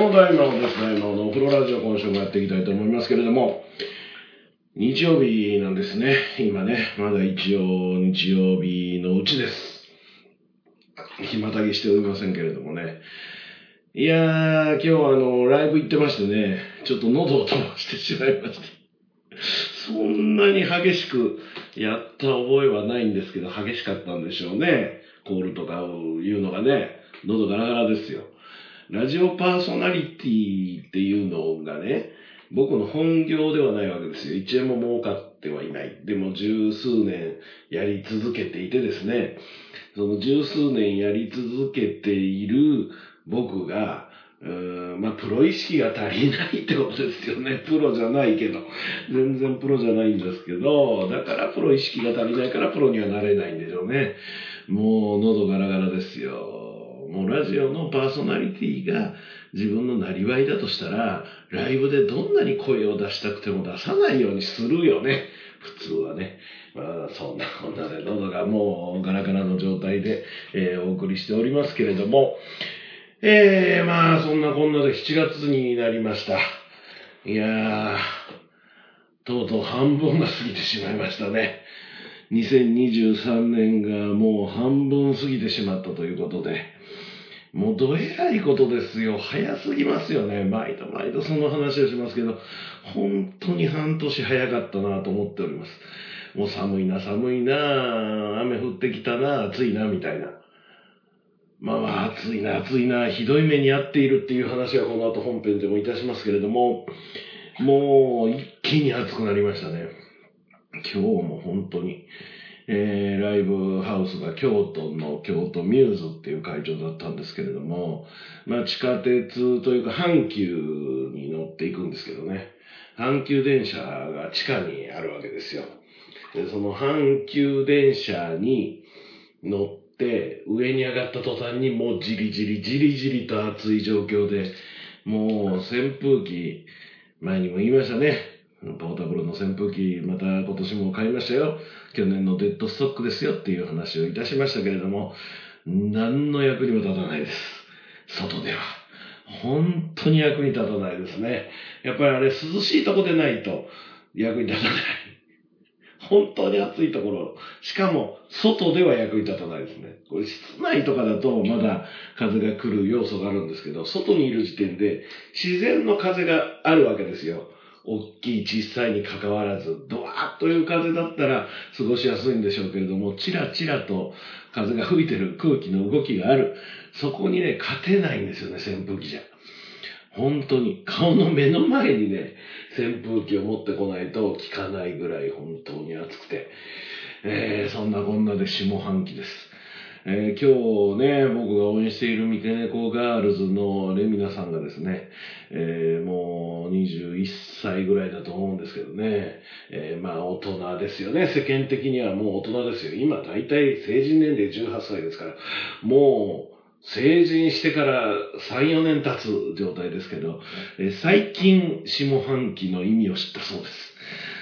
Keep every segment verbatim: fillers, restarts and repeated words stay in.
も大魔王です。大魔王のお風呂ラジオ、今週もやっていきたいと思いますけれども、日曜日なんですね。今ね、まだ一応日曜日のうちです。暇たぎしておりませんけれどもね。いやー、今日はあの、ライブ行ってましてね、ちょっと喉を飛ばしてしまいまして。そんなに激しくやった覚えはないんですけど、激しかったんでしょうね。コールとかを言うのがね、喉ガラガラですよ。ラジオパーソナリティっていうのがね、僕の本業ではないわけですよ。一円も儲かってはいない。でも十数年やり続けていてですね、その十数年やり続けている僕が、うーんまあ、プロ意識が足りないってことですよね。プロじゃないけど。全然プロじゃないんですけど、だからプロ意識が足りないからプロにはなれないんでしょうね。もう喉ガラガラですよ。もうラジオのパーソナリティが自分のなりわいだとしたら、ライブでどんなに声を出したくても出さないようにするよね。普通はね。まあ、そんなこんなで喉がもうガラガラの状態で、えー、お送りしておりますけれども、えー、まあそんなこんなでしちがつになりました。いやー、とうとう半分が過ぎてしまいましたね。にせんにじゅうさんねんがもう半分過ぎてしまったということで、もうどえらいことですよ。早すぎますよね。毎度毎度その話をしますけど、本当に半年早かったなと思っております。もう寒いな寒いな、雨降ってきたな、暑いなみたいな。まあまあ暑いな暑いな、ひどい目に遭っているっていう話はこの後本編でもいたしますけれども、もう一気に暑くなりましたね。今日も本当に。えー、ライブハウスが京都の京都ミューズっていう会場だったんですけれども、まあ地下鉄というか阪急に乗っていくんですけどね、阪急電車が地下にあるわけですよ。で、その阪急電車に乗って上に上がった途端にもうじりじりじりじりと暑い状況で、もう扇風機、前にも言いましたね。ポータブルの扇風機、また今年も買いましたよ。去年のデッドストックですよっていう話をいたしましたけれども、何の役にも立たないです。外では。本当に役に立たないですね。やっぱりあれ涼しいとこでないと役に立たない。本当に暑いところ、しかも外では役に立たないですね。これ室内とかだとまだ風が来る要素があるんですけど、外にいる時点で自然の風があるわけですよ。大きい小さいに関わらず、ドワーッという風だったら過ごしやすいんでしょうけれども、チラチラと風が吹いてる、空気の動きがある。そこにね、勝てないんですよね、扇風機じゃ。本当に、顔の目の前にね、扇風機を持ってこないと効かないぐらい本当に暑くて、えー、そんなこんなで下半期です。えー、今日ね、僕が応援している三毛猫ガールズのレミナさんがですね、えー、もうにじゅういっさいぐらいだと思うんですけどね、えー、まあ大人ですよね。世間的にはもう大人ですよ。今大体成人年齢じゅうはっさいですから、もう成人してからさん、よねん経つ状態ですけど、えー、最近下半期の意味を知ったそうです。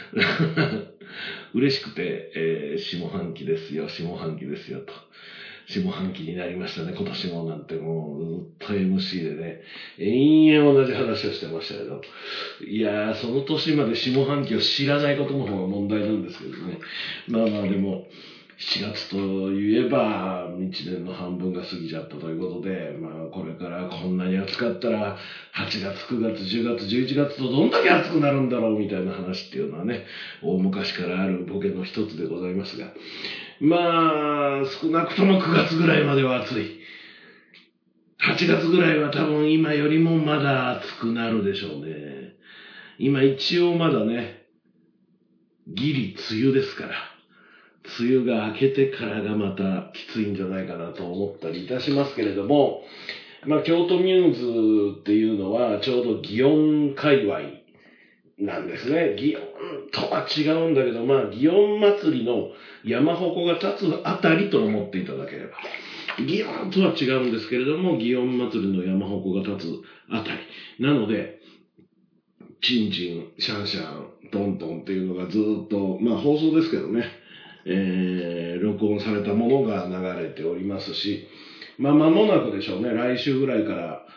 嬉しくて、えー、下半期ですよ、下半期ですよと。下半期になりましたね、今年もなんてもうずっと エムシー でね、延々同じ話をしてましたけど、いやー、その年まで下半期を知らないことの方が問題なんですけどね。まあまあでも、しちがつといえば、いちねんの半分が過ぎちゃったということで、まあこれからこんなに暑かったら、はちがつ、くがつ、じゅうがつ、じゅういちがつとどんだけ暑くなるんだろうみたいな話っていうのはね、大昔からあるボケの一つでございますが、まあ、少なくともくがつぐらいまでは暑い。はちがつぐらいは多分今よりもまだ暑くなるでしょうね。今一応まだね、ギリ梅雨ですから。梅雨が明けてからがまたきついんじゃないかなと思ったりいたしますけれども、まあ京都ミューズっていうのはちょうど祇園界隈なんですね。祇園とは違うんだけど、まあ祇園祭りの山鉾が立つあたりと思っていただければ。祇園とは違うんですけれども、祇園祭りの山鉾が立つあたり。なので、チンチン、シャンシャン、トントンっていうのがずっと、まあ放送ですけどね、えー、録音されたものが流れておりますし、まあ間もなくでしょうね、来週ぐらいから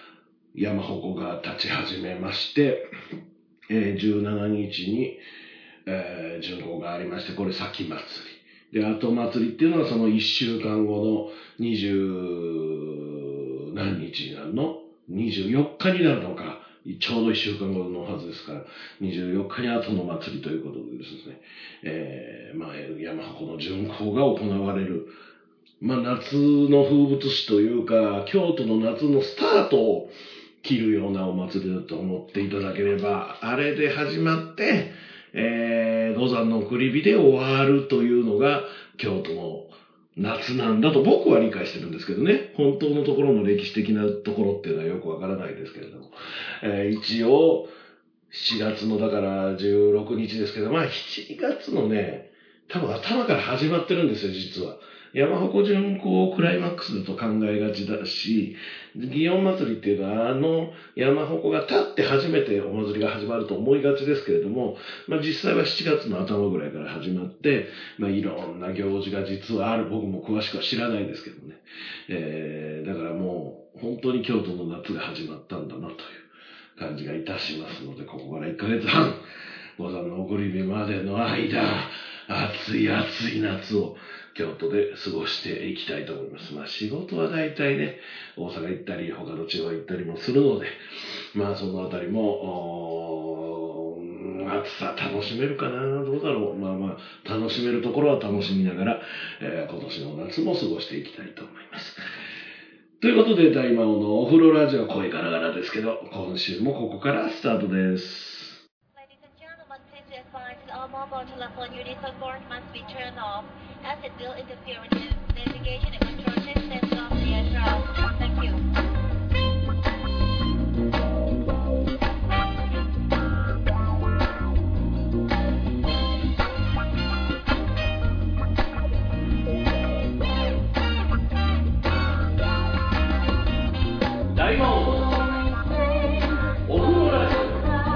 山鉾が立ち始めまして、えー、じゅうしちにちに、えー、巡行がありまして、これ先祭り。で、後祭りっていうのはそのいっしゅうかんごのにじゅう何日になるの ?にじゅうよっかになるのか。ちょうどいっしゅうかんごのはずですから、にじゅうよっかに後の祭りということでですね、えー、まあ、山鉾の巡行が行われる。まあ、夏の風物詩というか、京都の夏のスタートを切るようなお祭りだと思っていただければ、あれで始まって、えー、五山の送り火で終わるというのが京都の夏なんだと僕は理解してるんですけどね。本当のところの歴史的なところっていうのはよくわからないですけれども。えー、一応、しちがつのだからじゅうろくにちですけど、まあしちがつのね、多分頭から始まってるんですよ、実は。山鉾巡行をクライマックスだと考えがちだし、祇園祭りっていうのはあの山鉾が立って初めてお祭りが始まると思いがちですけれども、まあ実際はしちがつの頭ぐらいから始まって、まあいろんな行事が実はある。僕も詳しくは知らないですけどね。えー、だからもう本当に京都の夏が始まったんだなという感じがいたしますので、ここからいっかげつはん、五山の送り火までの間、暑い暑い夏を京都で過ごしていきたいと思います。まあ仕事は大体ね、大阪行ったり、他の地方行ったりもするので、まあそのあたりも、暑さ楽しめるかな、どうだろう。まあまあ、楽しめるところは楽しみながら、えー、今年の夏も過ごしていきたいと思います。ということで、大魔王のお風呂ラジオ、声ガラガラですけど、今週もここからスタートです。 All mobile telephone units on board must be turned off, as it will interfere with the navigation and control systems of the aircraft. Thank you. 大魔王のお風呂ラジオ。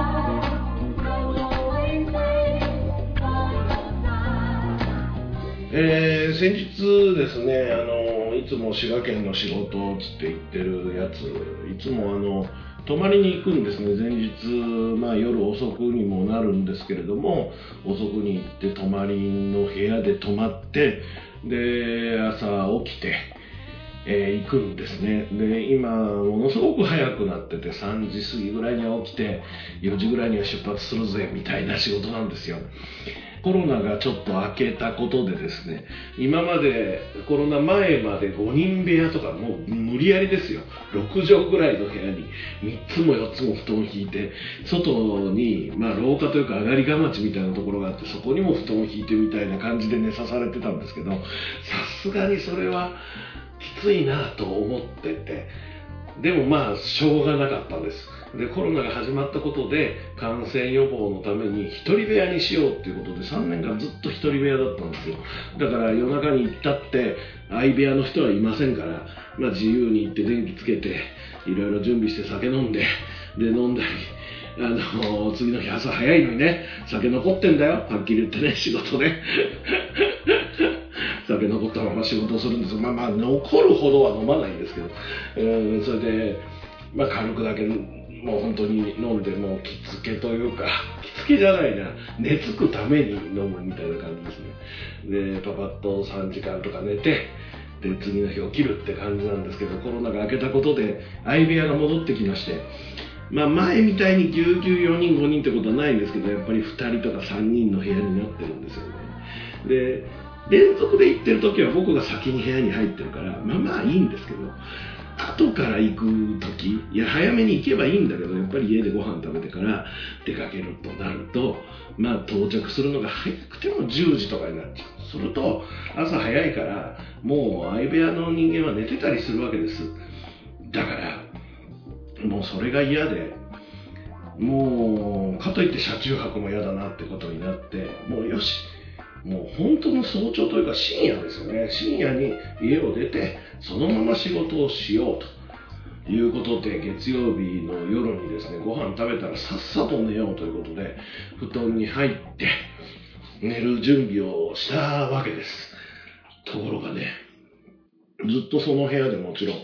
えー、先日ですね、あのいつも滋賀県の仕事つって言ってるやつ、いつもあの泊まりに行くんですね。前日、まあ、夜遅くにもなるんですけれども、遅くに行って泊まりの部屋で泊まって、で朝起きて、えー、行くんですね。で今ものすごく早くなってて、さんじ過ぎぐらいには起きてよじぐらいには出発するぜみたいな仕事なんですよ。コロナがちょっと明けたことでですね、今までコロナ前までごにん部屋とかもう無理やりですよ。ろくじょうぐらいの部屋にみっつもよっつも布団を引いて、外にまあ廊下というか上がりがまちみたいなところがあって、そこにも布団を引いてみたいな感じで寝さされてたんですけど、さすがにそれはきついなと思ってて、でもまあしょうがなかったんです。でコロナが始まったことで感染予防のために一人部屋にしようっていうことでさんねんかんずっと一人部屋だったんですよ。だから夜中に行ったって相部屋の人はいませんから、まあ、自由に行って電気つけていろいろ準備して酒飲んで、で飲んだり、あの次の日朝早いのにね、酒残ってんだよ、はっきり言ってね、仕事で酒残ったまま仕事をするんです。まあまあ残るほどは飲まないんですけど、えー、それで、まあ、軽くだけもう本当に飲んで、もう着付けというか、着付けじゃないな、寝つくために飲むみたいな感じですね。でパパッとさんじかんとか寝て、で次の日起きるって感じなんですけど、コロナが明けたことで相部屋が戻ってきまして、まあ、前みたいにぎゅうぎゅうよにんごにんってことはないんですけど、やっぱりふたりとかさんにんの部屋になってるんですよね。で連続で行ってる時は僕が先に部屋に入ってるから、まあまあいいんですけど、後から行く時、いや早めに行けばいいんだけど、やっぱり家でご飯食べてから出かけるとなると、まあ到着するのが早くてもじゅうじとかになっちゃう。すると朝早いからもう相部屋の人間は寝てたりするわけです。だからもうそれが嫌で、もうかといって車中泊も嫌だなってことになって、もうよし、もう本当の早朝というか深夜ですよね。深夜に家を出てそのまま仕事をしようということで、月曜日の夜にですね、ご飯食べたらさっさと寝ようということで布団に入って寝る準備をしたわけです。ところがね、ずっとその部屋でもちろん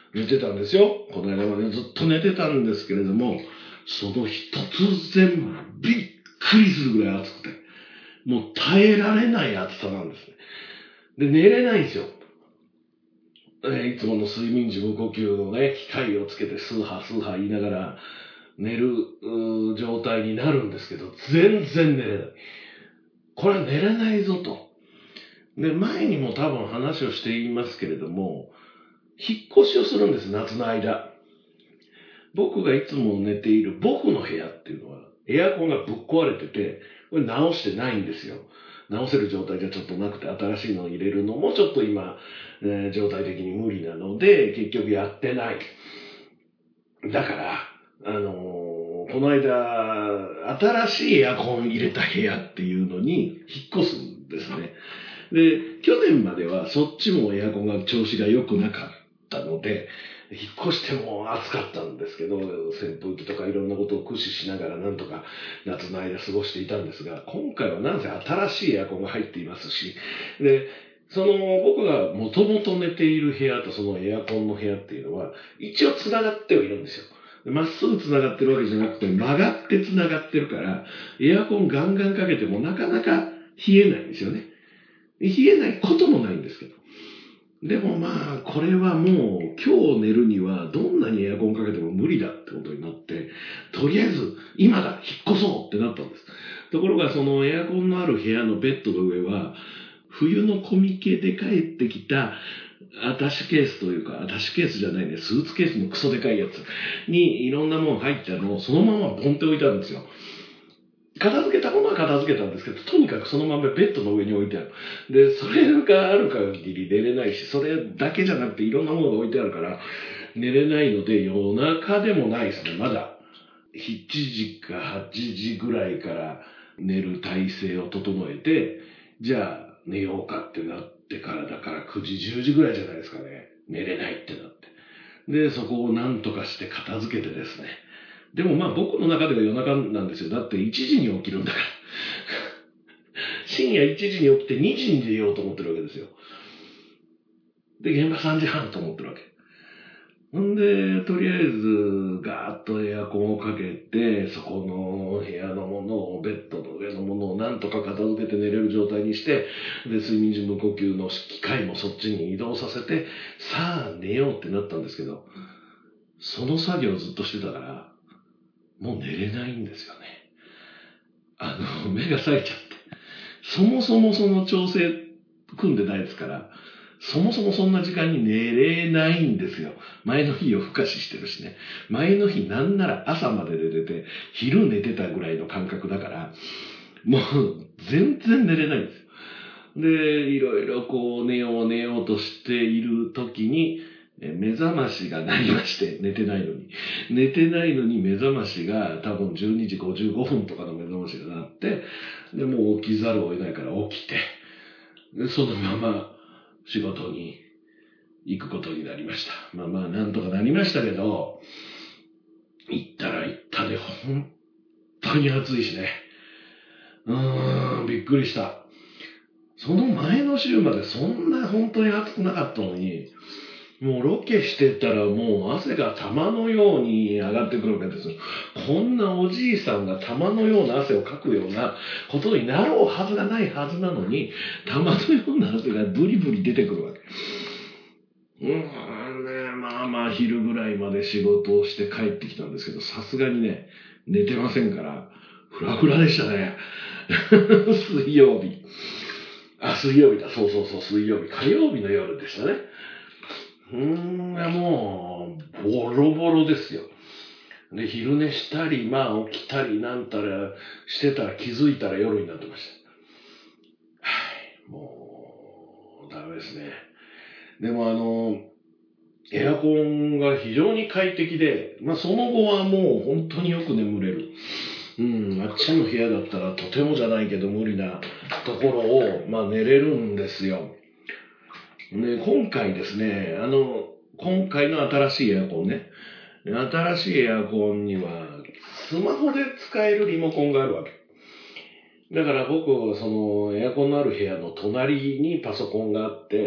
寝てたんですよ。この間までずっと寝てたんですけれども、その日突然びっくりするぐらい暑くて、もう耐えられない暑さなんですね。で、寝れないんですよ。いつもの睡眠時無呼吸のね、機械をつけてスーハースーハー言いながら寝る状態になるんですけど、全然寝れない。これは寝れないぞと。で、前にも多分話をしていますけれども、引っ越しをするんです、夏の間。僕がいつも寝ている僕の部屋っていうのは、エアコンがぶっ壊れてて、これ直してないんですよ。直せる状態じゃちょっとなくて、新しいのを入れるのもちょっと今、えー、状態的に無理なので、結局やってない。だから、あのー、この間、新しいエアコン入れた部屋っていうのに引っ越すんですね。で、去年まではそっちもエアコンが調子が良くなかったので、引っ越しても暑かったんですけど、扇風機とかいろんなことを駆使しながらなんとか夏の間過ごしていたんですが、今回はなんせ新しいエアコンが入っていますし、で、その僕がもともと寝ている部屋とそのエアコンの部屋っていうのは一応繋がってはいるんですよ。まっすぐ繋がってるわけじゃなくて曲がって繋がってるから、エアコンガンガンかけてもなかなか冷えないんですよね。冷えないこともないんですけど。でもまあ、これはもう今日寝るにはどんなにエアコンかけても無理だってことになって、とりあえず今だ、引っ越そうってなったんです。ところがそのエアコンのある部屋のベッドの上は、冬のコミケで帰ってきたアタッシュケースというか、アタッシュケースじゃないね、スーツケースのクソでかいやつにいろんなもの入ったのをそのままボンって置いてあるんですよ。片付けたものは片付けたんですけど、とにかくそのままベッドの上に置いてある。で、それがある限り寝れないし、それだけじゃなくていろんなものが置いてあるから、寝れないので夜中でもないですね、まだ。しちじかはちじぐらいから寝る体勢を整えて、じゃあ寝ようかってなってからだからくじ、じゅうじぐらいじゃないですかね。寝れないってなって。で、そこをなんとかして片付けてですね。でもまあ僕の中では夜中なんですよ。だっていちじに起きるんだから。深夜いちじに起きてにじに出ようと思ってるわけですよ。で、現場さんじはんと思ってるわけ。ほんで、とりあえずガーッとエアコンをかけて、そこの部屋のものを、ベッドの上のものをなんとか片付けて寝れる状態にして、で、睡眠時無呼吸の機械もそっちに移動させて、さあ寝ようってなったんですけど、その作業をずっとしてたから、もう寝れないんですよね。あの、目が冴えちゃって。そもそもその調整組んでないですから、そもそもそんな時間に寝れないんですよ。前の日夜更かししてるしね。前の日なんなら朝まで寝てて、昼寝てたぐらいの感覚だから、もう全然寝れないんですよ。で、いろいろこう寝よう寝ようとしている時に、目覚ましが鳴りまして、寝てないのに。寝てないのに目覚ましが多分じゅうにじごじゅうごふんとかの目覚ましが鳴って、で、もう起きざるを得ないから起きて、で、そのまま仕事に行くことになりました。まあまあなんとかなりましたけど、行ったら行ったで本当に暑いしね。うーん、びっくりした。その前の週までそんな本当に暑くなかったのに、もうロケしてたらもう汗が玉のように上がってくるわけですよ。こんなおじいさんが玉のような汗をかくようなことになろうはずがないはずなのに、玉のような汗がブリブリ出てくるわけ。うーんね、まあまあ昼ぐらいまで仕事をして帰ってきたんですけど、さすがにね、寝てませんから、フラフラでしたね。水曜日。あ、水曜日だ。そうそうそう、水曜日。火曜日の夜でしたね。うーん、もう、ボロボロですよ。で、昼寝したり、まあ起きたりなんたらしてたら気づいたら夜になってました。はい、もう、ダメですね。でもあの、エアコンが非常に快適で、まあその後はもう本当によく眠れる。うん、あっちの部屋だったらとてもじゃないけど無理なところを、まあ寝れるんですよ。ね、今回ですね、あの、今回の新しいエアコンね、新しいエアコンには、スマホで使えるリモコンがあるわけ。だから僕はそのエアコンのある部屋の隣にパソコンがあって、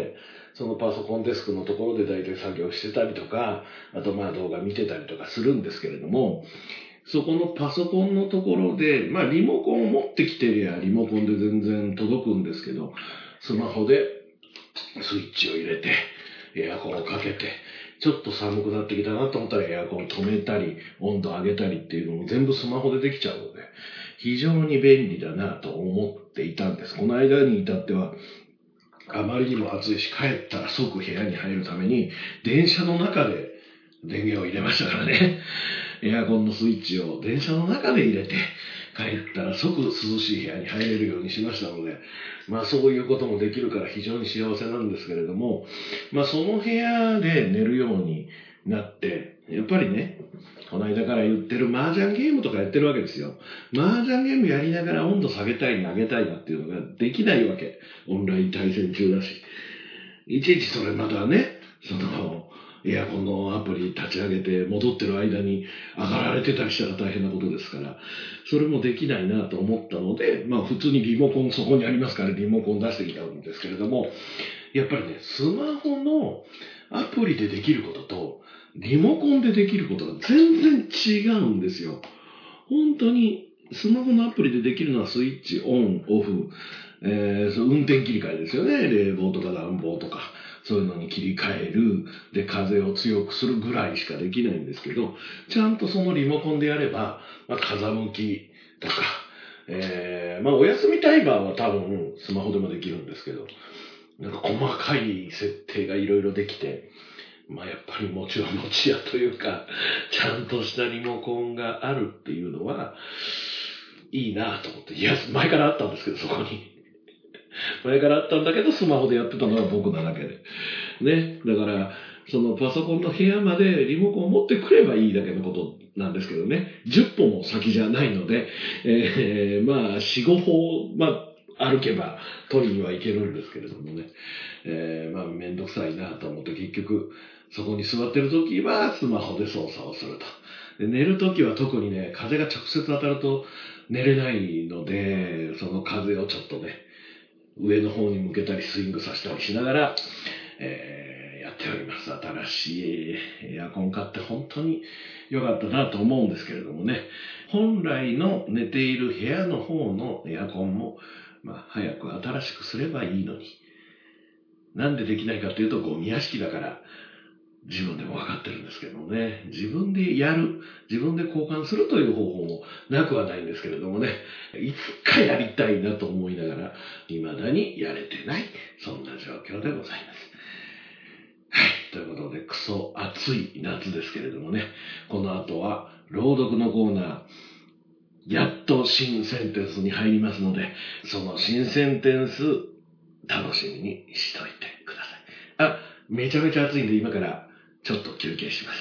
そのパソコンデスクのところで大体作業してたりとか、あとまあ動画見てたりとかするんですけれども、そこのパソコンのところで、まあリモコンを持ってきてりゃリモコンで全然届くんですけど、スマホでスイッチを入れて、エアコンをかけて、ちょっと寒くなってきたなと思ったらエアコン止めたり、温度上げたりっていうのも全部スマホでできちゃうので、非常に便利だなと思っていたんです。この間に至っては、あまりにも暑いし、帰ったら即部屋に入るために、電車の中で電源を入れましたからね。エアコンのスイッチを電車の中で入れて、帰ったら即涼しい部屋に入れるようにしましたので、まあそういうこともできるから非常に幸せなんですけれども、まあその部屋で寝るようになって、やっぱりね、この間から言ってる麻雀ゲームとかやってるわけですよ。麻雀ゲームやりながら温度下げたい上げたいなっていうのができないわけ。オンライン対戦中だし。いちいちそれまたね、その、エアコンのアプリ立ち上げて戻ってる間に上がられてたりしたら大変なことですから、それもできないなと思ったので、まあ普通にリモコンそこにありますからリモコン出してきたんですけれども、やっぱりね、スマホのアプリでできることとリモコンでできることが全然違うんですよ。本当にスマホのアプリでできるのはスイッチオン、オフ、えー、その運転切り替えですよね。冷房とか暖房とか。そういうのに切り替える。で、風を強くするぐらいしかできないんですけど、ちゃんとそのリモコンでやれば、まあ、風向きとか、えー、まあ、お休みタイマーは多分スマホでもできるんですけど、なんか細かい設定がいろいろできて、まあ、やっぱりもちろん持ち屋というか、ちゃんとしたリモコンがあるっていうのは、いいなと思って。いや、前からあったんですけど、そこに。前からあったんだけど、スマホでやってたのは僕なだけで。ね。だから、そのパソコンの部屋までリモコンを持ってくればいいだけのことなんですけどね。じゅっぽも先じゃないので、えー、まあ、よん、ごほん、まあ、歩けば取りには行けるんですけれどもね。えー、まあ、めんどくさいなと思って結局、そこに座ってるときはスマホで操作をすると。で寝るときは特にね、風が直接当たると寝れないので、その風をちょっとね、上の方に向けたりスイングさせたりしながら、えー、やっております。新しいエアコン買って本当に良かったなと思うんですけれどもね。本来の寝ている部屋の方のエアコンも、まあ、早く新しくすればいいのに。なんでできないかというと、ゴミ屋敷だから、自分でも分かってるんですけどもね。自分でやる、自分で交換するという方法もなくはないんですけれどもね。いつかやりたいなと思いながら、未だにやれてない、そんな状況でございます。はい。ということで、クソ暑い夏ですけれどもね。この後は、朗読のコーナー、やっと新センテンスに入りますので、その新センテンス、楽しみにしといてください。あ、めちゃめちゃ暑いんで今からちょっと休憩します。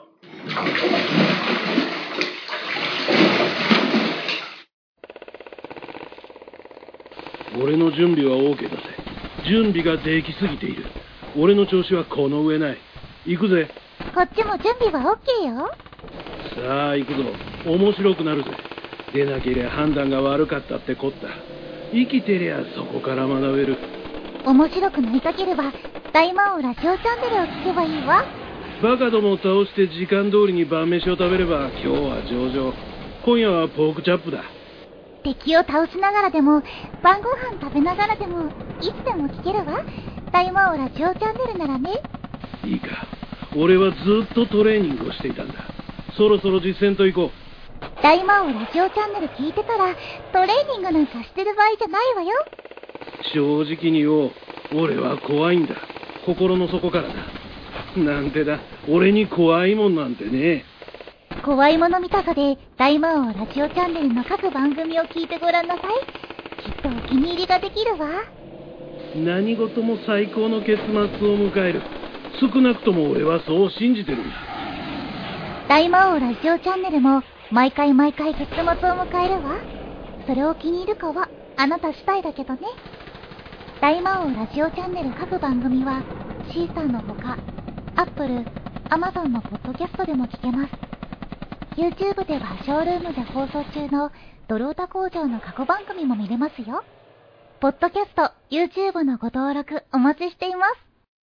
俺の準備は OK だぜ。準備ができすぎている。俺の調子はこの上ない。行くぜ。 こっちも準備は OK よ。 さあ行くぞ。面白くなるぜ。出なけりゃ判断が悪かったってこった。生きてりゃそこから学べる。 面白くなりたければ大魔王ラジオチャンネルを聞けばいいわ。 バカどもを倒して時間通りに晩飯を食べれば今日は上々。今夜はポークチャップだ。 敵を倒しながらでも晩ご飯食べながらでもいつでも聞けるわ。大魔王ラジオチャンネルならね。 いいか。俺はずっとトレーニングをしていたんだ。そろそろ実践と行こう。 大魔王ラジオチャンネル聞いてたらトレーニングなんかしてる場合じゃないわよ。 正直に言おう。俺は怖いんだ。心の底からだ。なんてだ。俺に怖いもんなんてね。 怖いもの見たさで大魔王ラジオチャンネルの各番組を聞いてごらんなさい。きっとお気に入りができるわ。 何事も最高の結末を迎える。少なくとも俺はそう信じてるんだ。 大魔王ラジオチャンネルも毎回毎回結末を迎えるわ。それを気に入るかはあなた次第だけどね。大魔王ラジオチャンネル各番組はシーサーのほか Apple、Amazon のポッドキャストでも聞けます。 YouTube ではショールームで放送中のドロータ工場の過去番組も見れますよ。ポッドキャスト、YouTube のご登録お待ちしています。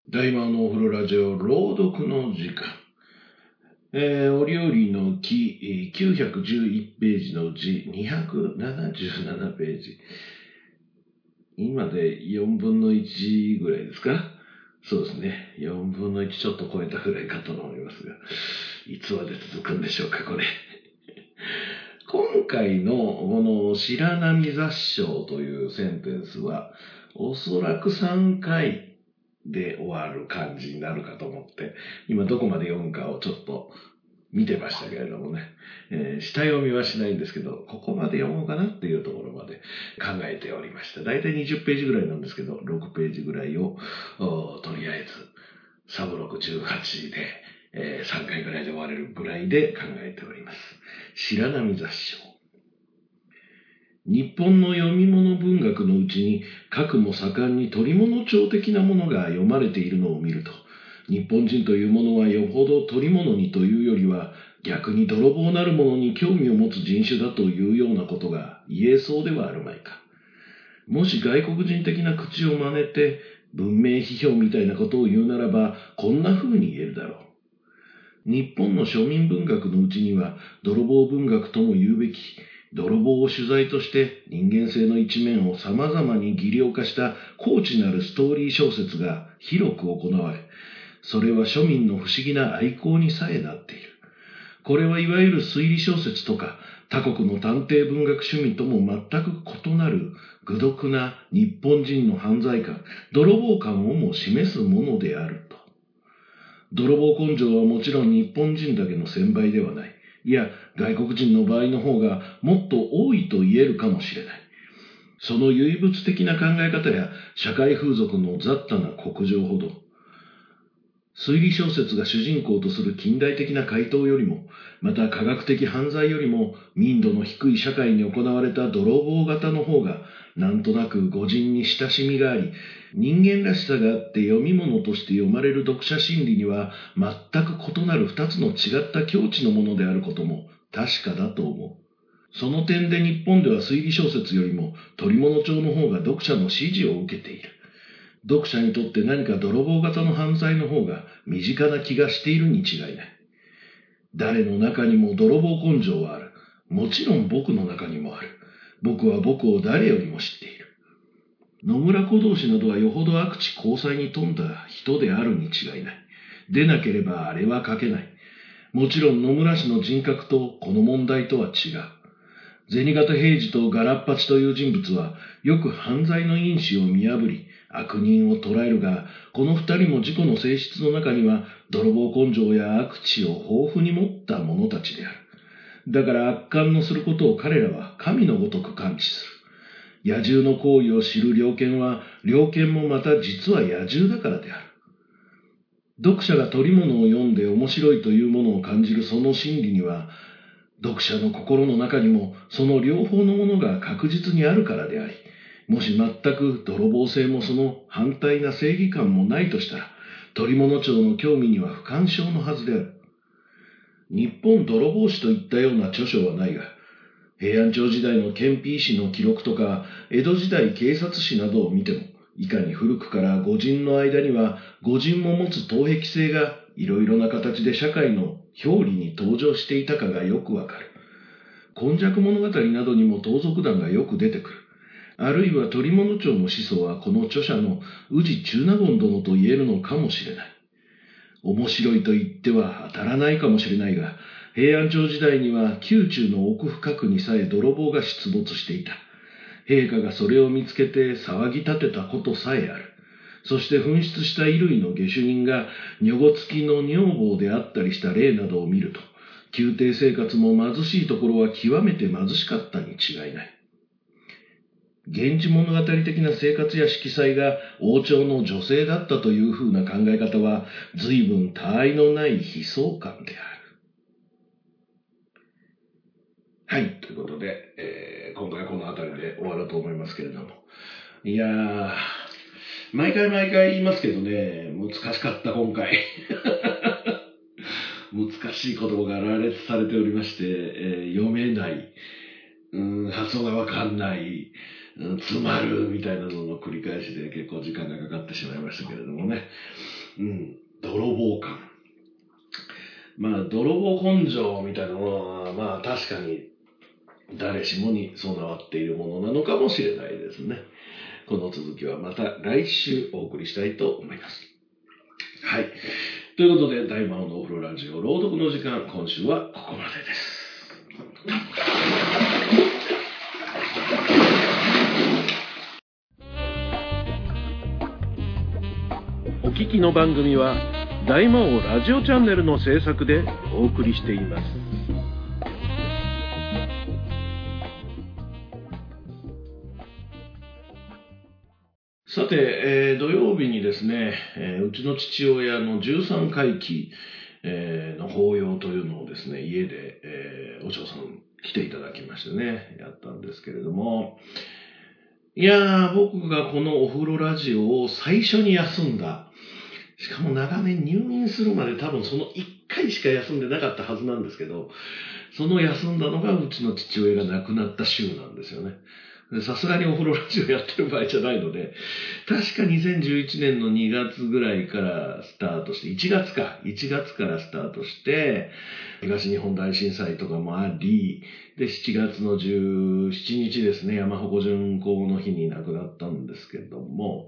大魔王のお風呂ラジオ朗読の時間。えー、お料理の木、きゅうひゃくじゅういちページのうちにひゃくななじゅうななページ。今でよんぶんのいちぐらいですか？そうですね。よんぶんのいちちょっと超えたぐらいかと思いますが、いつまで続くんでしょうか、これ。今回のこの白波雑唱というセンテンスは、おそらくさんかいで終わる感じになるかと思って、今どこまで読むかをちょっと見てましたけれどもね、えー、下読みはしないんですけど、ここまで読もうかなっていうところまで考えておりました。だいたいにじゅっページぐらいなんですけど、ろくページぐらいをとりあえずさんぶろくじゅうはちで、えー、さんかいぐらいで終われるぐらいで考えております。白波雑唱。日本の読み物文学のうちに、かくも盛んに取り物帳的なものが読まれているのを見ると、日本人というものはよほど取り物にというよりは、逆に泥棒なるものに興味を持つ人種だというようなことが言えそうではあるまいか。もし外国人的な口を真似て、文明批評みたいなことを言うならば、こんな風に言えるだろう。日本の庶民文学のうちには、泥棒文学とも言うべき、泥棒を取材として人間性の一面を様々に擬量化した高知なるストーリー小説が広く行われ、それは庶民の不思議な愛好にさえなっている。これはいわゆる推理小説とか他国の探偵文学趣味とも全く異なる愚毒な日本人の犯罪感、泥棒感をも示すものであると。泥棒根性はもちろん日本人だけの専売ではない。いや、外国人の場合の方がもっと多いと言えるかもしれない。その唯物的な考え方や社会風俗の雑多な国情ほど、推理小説が主人公とする近代的な回答よりも、また科学的犯罪よりも民度の低い社会に行われた泥棒型の方が、なんとなく誤人に親しみがあり、人間らしさがあって読み物として読まれる読者心理には全く異なる二つの違った境地のものであることも確かだと思う。その点で日本では推理小説よりも取り物帳の方が読者の支持を受けている。読者にとって何か泥棒型の犯罪の方が身近な気がしているに違いない。誰の中にも泥棒根性はある。もちろん僕の中にもある。僕は僕を誰よりも知っている。野村小道士などはよほど悪地交際に富んだ人であるに違いない。でなければあれは書けない。もちろん野村氏の人格とこの問題とは違う。銭形平次とガラッパチという人物はよく犯罪の因子を見破り悪人を捕らえるが、この二人も自己の性質の中には泥棒根性や悪地を豊富に持った者たちである。だから悪感のすることを彼らは神のごとく感知する。野獣の行為を知る猟犬は、猟犬もまた実は野獣だからである。読者が取り物を読んで面白いというものを感じるその心理には、読者の心の中にもその両方のものが確実にあるからであり、もし全く泥棒性もその反対な正義感もないとしたら、取り物帳の興味には不干渉のはずである。日本泥棒史といったような著書はないが、平安朝時代の憲兵史の記録とか、江戸時代警察史などを見ても、いかに古くから御人の間には、御人も持つ盗癖性がいろいろな形で社会の表裏に登場していたかがよくわかる。今昔物語などにも盗賊団がよく出てくる。あるいは取り物帳の始祖はこの著者の宇治中納言殿と言えるのかもしれない。面白いと言っては当たらないかもしれないが、平安朝時代には宮中の奥深くにさえ泥棒が出没していた。陛下がそれを見つけて騒ぎ立てたことさえある。そして紛失した衣類の下手人が女子付きの女房であったりした例などを見ると、宮廷生活も貧しいところは極めて貧しかったに違いない。源氏物語的な生活や色彩が王朝の女性だったというふうな考え方は随分他愛のない悲壮感である。はい、ということで、えー、今回はこの辺りで終わろうと思いますけれども。いやー、毎回毎回言いますけどね、難しかった今回。難しい言葉が羅列されておりまして、えー、読めない、うーん、発音がわかんない、うん、詰まるみたいなのの繰り返しで結構時間がかかってしまいましたけれどもね。 うん、泥棒感。まあ、泥棒根性みたいなものは、まあ確かに誰しもに備わっているものなのかもしれないですね。この続きはまた来週お送りしたいと思います。はい。ということで、大魔王のお風呂ラジオ朗読の時間、今週はここまでです。 お聞きの番組は大魔王ラジオチャンネルの制作でお送りしています。 さて、えー、土曜日にですね、えー、うちの父親のじゅうさんかい忌、えー、の法要というのをですね、家で、えー、お嬢さん来ていただきましてね、やったんですけれども、いやー、僕がこのお風呂ラジオを最初に休んだ、しかも長年入院するまで多分そのいっかいしか休んでなかったはずなんですけど、その休んだのがうちの父親が亡くなった週なんですよね。さすがにお風呂ラジオやってる場合じゃないので、確かにせんじゅういちねんのにがつぐらいからスタートして、いちがつか、いちがつからスタートして、東日本大震災とかもあり、で、しちがつのじゅうしちにちですね、山鉾巡行の日に亡くなったんですけども、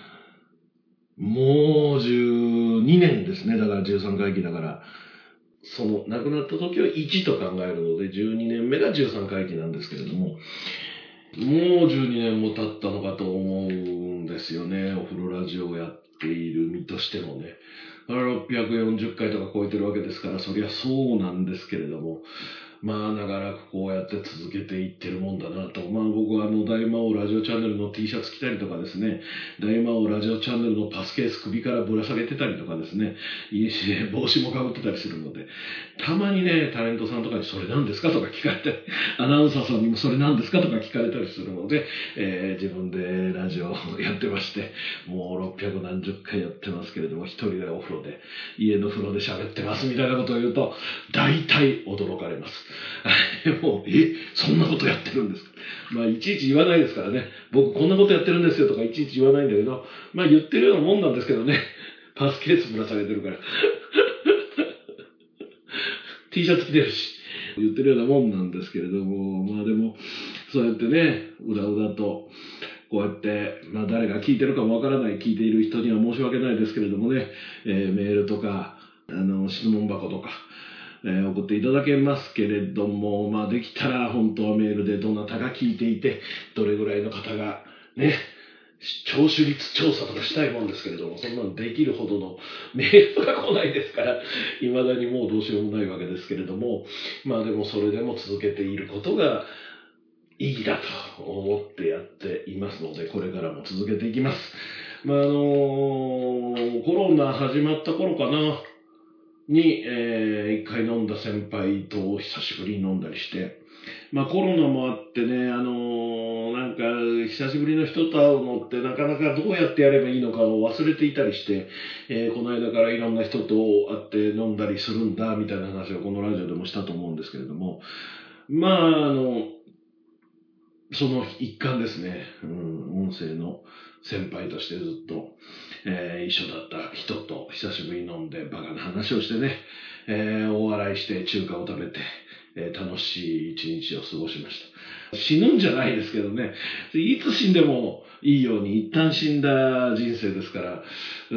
もうじゅうにねんですね、だからじゅうさんかい忌だから、その亡くなった時をいちと考えるので、じゅうにねんめがじゅうさんかい忌なんですけれども、もうじゅうにねんも経ったのかと思うんですよね。お風呂ラジオをやっている身としてもね。ろっぴゃくよんじゅっかいとか超えてるわけですから、そりゃそうなんですけれども、まあ長らくこうやって続けていってるもんだなと。まあ僕はあの大魔王ラジオチャンネルの T シャツ着たりとかですね、大魔王ラジオチャンネルのパスケース首からぶら下げてたりとかですね、いいしね、帽子もかぶってたりするので、たまにね、タレントさんとかにそれ何ですかとか聞かれたり、アナウンサーさんにもそれ何ですかとか聞かれたりするので、えー、自分でラジオをやってまして、もうろっぴゃくなんじゅっかいやってますけれども、一人でお風呂で、家の風呂で喋ってますみたいなことを言うと、大体驚かれます。もう、え、そんなことやってるんですか。まあ、いちいち言わないですからね。僕こんなことやってるんですよとかいちいち言わないんだけど、まあ言ってるようなもんなんですけどね。パスケースぶら下げてるから。T シャツ着てるし、言ってるようなもんなんですけれども、まあでも、そうやってね、うだうだと、こうやって、まあ誰が聞いてるかもわからない、聞いている人には申し訳ないですけれどもね、えー、メールとか、あの、質問箱とか、えー、送っていただけますけれども、まあできたら本当はメールでどなたが聞いていて、どれぐらいの方がね、聴取率調査とかしたいもんですけれども、そんなのできるほどのメールが来ないですから、未だにもうどうしようもないわけですけれども、まあでもそれでも続けていることが意義だと思ってやっていますので、これからも続けていきます。まああのー、コロナ始まった頃かな、に、えー、一回飲んだ先輩と久しぶりに飲んだりして、まあコロナもあってね、あのー、なんか久しぶりの人と会うのってなかなかどうやってやればいいのかを忘れていたりして、えー、この間からいろんな人と会って飲んだりするんだみたいな話をこのラジオでもしたと思うんですけれども、まああの、その一環ですね、うん、音声の先輩としてずっと、えー、一緒だった人と久しぶりに飲んでバカな話をしてね、えー、大笑いして中華を食べて、えー、楽しい一日を過ごしました。死ぬんじゃないですけどね、いつ死んでもいいように一旦死んだ人生ですから、うん、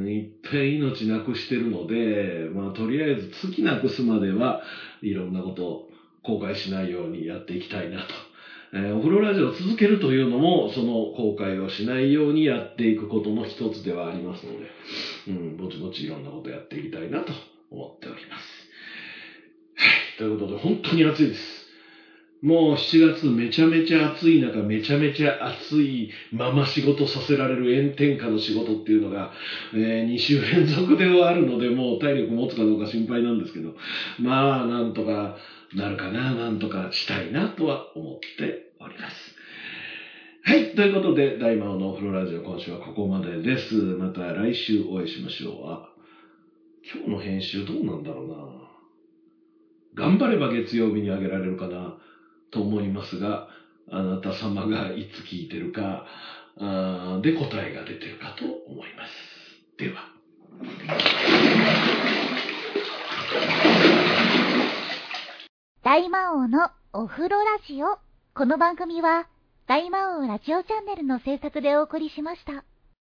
いっぺん命なくしてるので、まあとりあえず月なくすまではいろんなことを後悔しないようにやっていきたいなと。えー、お風呂ラジオを続けるというのも、その後悔をしないようにやっていくことの一つではありますので、うん、ぼちぼちいろんなことやっていきたいなと思っております。はい、ということで本当に暑いです。もうしちがつめちゃめちゃ暑い中、めちゃめちゃ暑いまま仕事させられる炎天下の仕事っていうのが、えー、にしゅう連続ではあるので、もう体力持つかどうか心配なんですけど、まあなんとかなるかな、なんとかしたいなとは思っております。はい、ということで大魔王のお風呂ラジオ、今週はここまでです。また来週お会いしましょう。あ、今日の編集どうなんだろうな。頑張れば月曜日にあげられるかなと思いますが、あなた様がいつ聞いてるかあで答えが出てるかと思います。では。 大魔王のお風呂ラジオ。この番組は大魔王ラジオチャンネルの制作でお送りしました。